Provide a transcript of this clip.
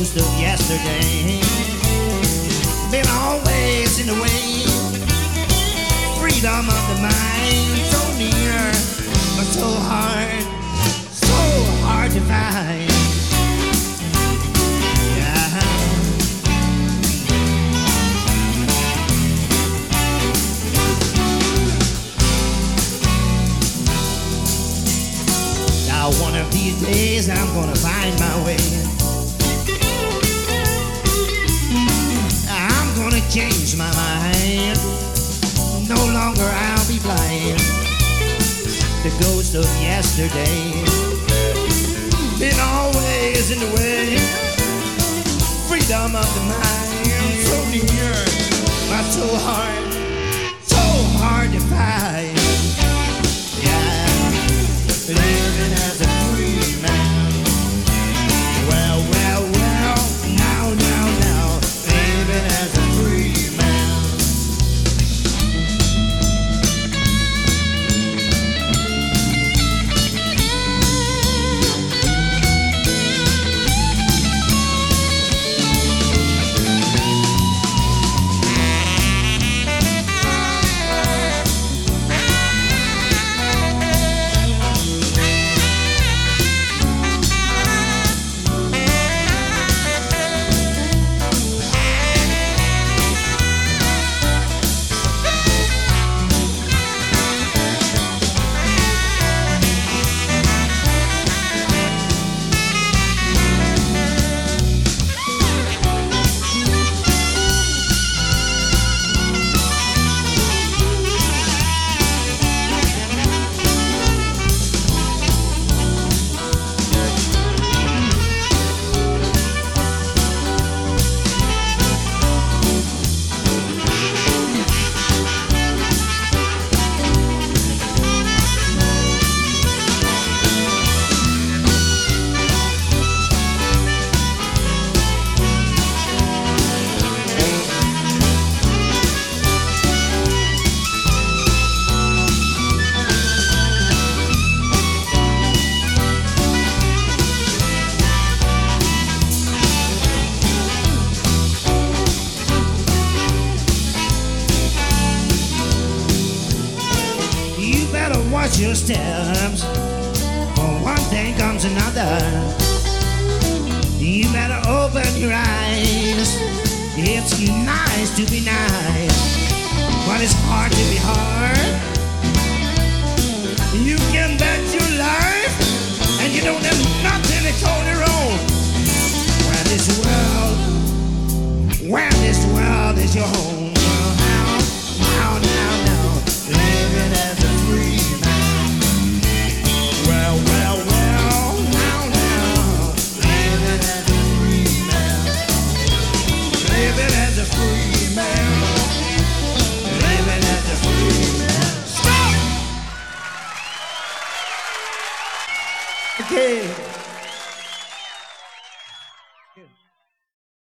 ghost of yesterday. Been always in the way. Freedom of the mind, so near, but so hard to find. Yeah. Now one of these days I'm gonna find my way. I'm gonna change my mind. No longer I'll be blind. The ghost of yesterday been always in the way. Freedom of the mind, so near, but so hard to find. Yeah, living as a free man. Well, now, living as a free man. Watch your steps, for one thing comes another. You better open your eyes. It's nice to be nice, but it's hard to be hard. You can bet your life, and you don't have nothing to call your own. Where this world is your home. Now, living as a free man. Well, now, living as a free man. Living as a free man. Living as a free man. Stop! Okay. Good.